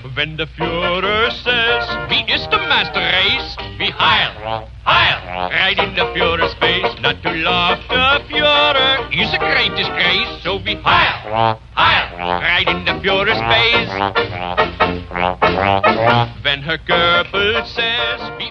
When the Führer says, wie ist der master race? Wie heil, heil, right in the Führer's face. Not to laugh, the Führer is a great disgrace. So be heil, heil, right in the Führer's face. When Herr Goebbels says, wie